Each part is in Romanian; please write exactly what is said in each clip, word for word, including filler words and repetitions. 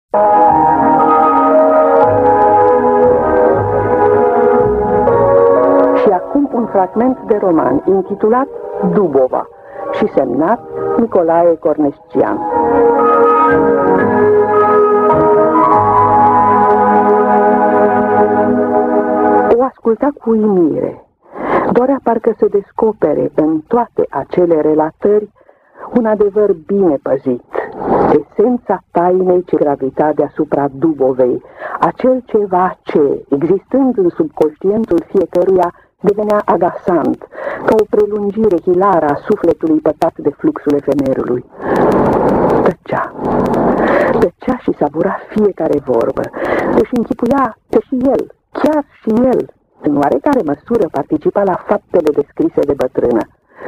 Și acum un fragment de roman intitulat Dubova și semnat Nicolae Cornescian. O asculta cu uimire. Dorea parcă să descopere în toate acele relatări un adevăr bine păzit, esența tainei ce gravita deasupra Dubovei, acel ceva ce, existând în subconștientul fiecăruia, devenea agasant, ca o prelungire hilară a sufletului pătat de fluxul efemerului. Tăcea. Tăcea și savura fiecare vorbă. Își închipuia că și el, chiar și el, în oarecare măsură participa la faptele descrise de bătrână.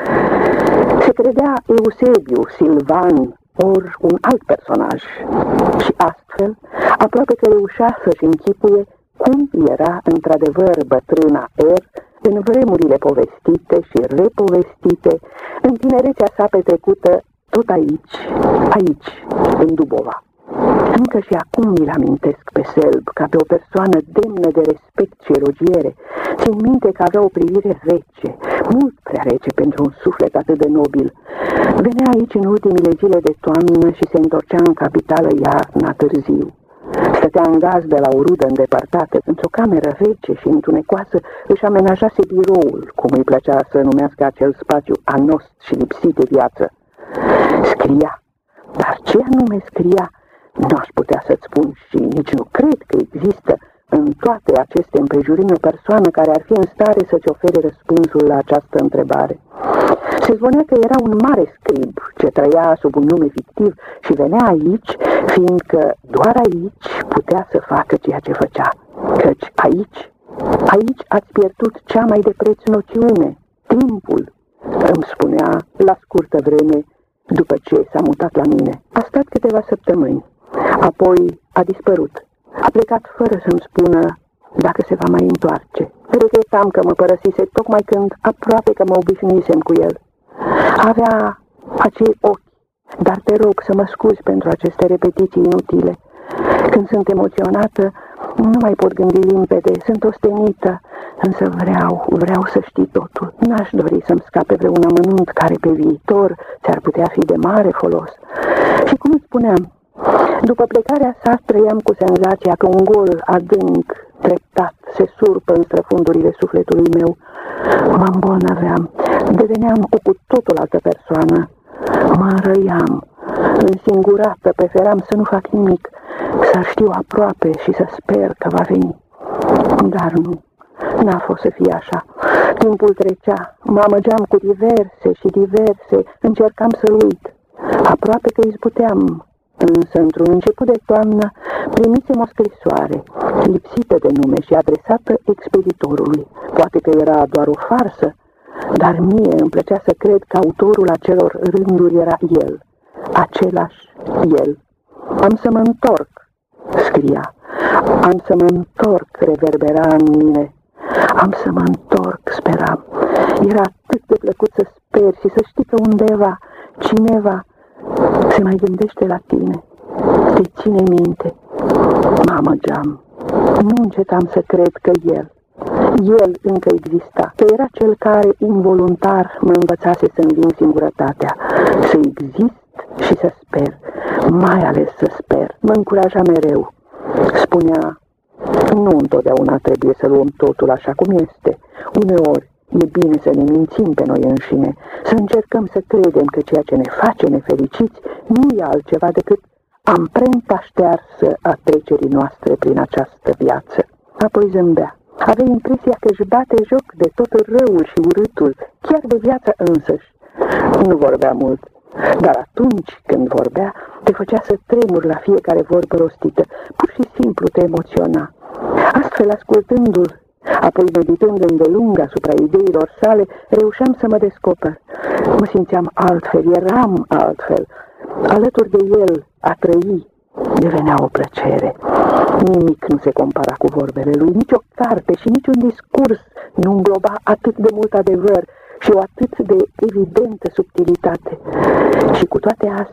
Se credea Eusebiu, Silvan, ori un alt personaj. Și astfel, aproape că reușea să-și închipuie cum era într-adevăr bătrâna R în vremurile povestite și repovestite, în tinerețea sa petrecută tot aici, aici, în Dubova. Încă și acum mi-l amintesc pe Selb ca pe o persoană demnă de respect și elogiere. Țin minte că avea o privire rece, mult prea rece pentru un suflet atât de nobil. Venea aici în ultimile zile de toamnă și se întorcea în capitală iarna târziu. Stătea în gazdă la o rudă îndepărtată, într-o cameră rece și întunecoasă, își amenajase biroul, cum îi plăcea să numească acel spațiu anost și lipsit de viață. Scria, dar ce anume scria, nu aș putea să-ți spun și nici nu cred că există în toate aceste împrejurimi o persoană care ar fi în stare să-ți ofere răspunsul la această întrebare. Se zvonea că era un mare scrib ce trăia sub un nume fictiv și venea aici, fiindcă doar aici putea să facă ceea ce făcea. Căci aici, aici ați pierdut cea mai de preț noțiune, timpul, îmi spunea la scurtă vreme după ce s-a mutat la mine. A stat câteva săptămâni, apoi a dispărut. A plecat fără să-mi spună dacă se va mai întoarce. Regretam că mă părăsise tocmai când aproape că mă obișnuisem cu el. Avea acei ochi, dar te rog să mă scuzi pentru aceste repetiții inutile. Când sunt emoționată, nu mai pot gândi limpede, sunt ostenită, însă vreau, vreau să știi totul. N-aș dori să-mi scape vreun amănunt care pe viitor ți-ar putea fi de mare folos. Și cum îți spuneam, după plecarea sa trăiam cu senzația că un gol adânc, treptat, se surpă în străfundurile sufletului meu. Mă îmbolnăveam, deveneam o cu totul altă persoană. Mă înrăiam, însingurată, preferam să nu fac nimic, să știu aproape și să sper că va veni. Dar nu, n-a fost să fie așa. Timpul trecea, mă amăgeam cu diverse și diverse, încercam să uit. Aproape că izbuteam. Însă, într-un început de toamnă, primisem o scrisoare, lipsită de nume și adresată expeditorului. Poate că era doar o farsă, dar mie îmi plăcea să cred că autorul acelor rânduri era el, același el. Am să mă întorc, scria, am să mă întorc, reverbera în mine. Am să mă întorc, speram. Era atât de plăcut să sper și să știi că undeva, cineva, se mai gândește la tine, te ține minte. Mă amăgeam. Nu încetam să cred că el, el încă exista, că era cel care, involuntar, mă învățase să înving singurătatea, să exist și să sper, mai ales să sper. Mă încuraja mereu. Spunea, nu întotdeauna trebuie să luăm totul așa cum este. Uneori e bine să ne mințim pe noi înșine, să încercăm să credem că ceea ce ne face nefericiți nu e altceva decât amprenta ștearsă a trecerii noastre prin această viață. Apoi zâmbea. Avea impresia că își bate joc de tot răul și urâtul, chiar de viața însăși. Nu vorbea mult, dar atunci când vorbea, te făcea să tremuri la fiecare vorbă rostită, pur și simplu te emoționa. Astfel, ascultându-l, apoi meditând îndelung asupra ideilor sale, reușeam să mă descoper. Mă simțeam altfel, eram altfel. Alături de el, a trăi devenea o plăcere. Nimic nu se compara cu vorbele lui, nici o carte și nici un discurs nu îngloba atât de mult adevăr și o atât de evidentă subtilitate. Și cu toate astea,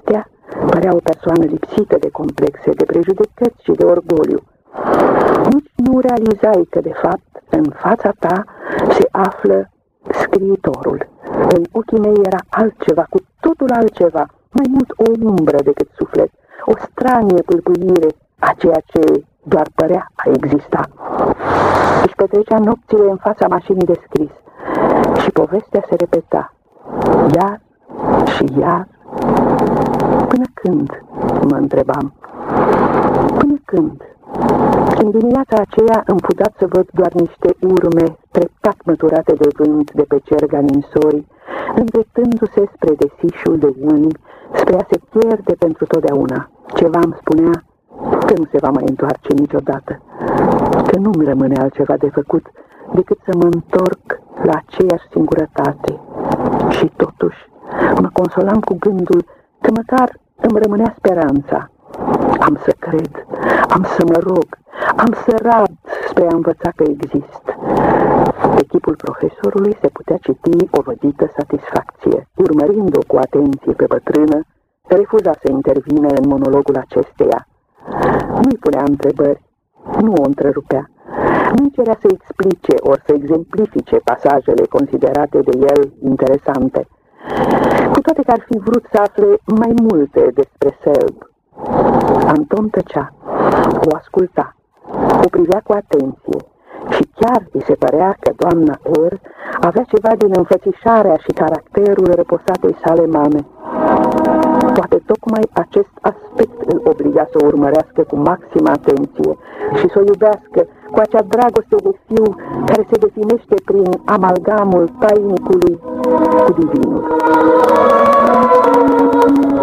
părea o persoană lipsită de complexe, de prejudecăți și de orgoliu. Nici nu realizai că, de fapt, în fața ta se află scriitorul. În ochii mei era altceva, cu totul altceva, mai mult o umbră decât suflet, o stranie pâlpâire a ceea ce doar părea a exista. Își petrecea nopțile în fața mașinii de scris și povestea se repeta, iar și iar. Până când, mă întrebam, până când? În dimineața aceea îmi fu dat să văd doar niște urme treptat măturate de vânt de pe cerga ninsorii, îndreptându-se spre desișul de iuni, spre a se pierde pentru totdeauna. Ceva îmi spunea că nu se va mai întoarce niciodată, că nu-mi rămâne altceva de făcut decât să mă întorc la aceeași singurătate. Și totuși mă consolam cu gândul că măcar îmi rămânea speranța. Am să cred, am să mă rog, am să rad spre a învăța că exist. Pe chipul profesorului se putea citi o vădită satisfacție. Urmărind-o cu atenție pe bătrână, refuza să intervină în monologul acesteia. Nu-i punea întrebări, nu o întrerupea. Nu-i cerea să explice ori să exemplifice pasajele considerate de el interesante, cu toate că ar fi vrut să afle mai multe despre Selb. Anton tăcea, o asculta, o privea cu atenție și chiar îi se părea că doamna R avea ceva din înfățișarea și caracterul reposatei sale mame. Poate tocmai acest aspect îl obliga să o urmărească cu maximă atenție și să o iubească cu acea dragoste de fiu care se definește prin amalgamul tainicului cu divinul.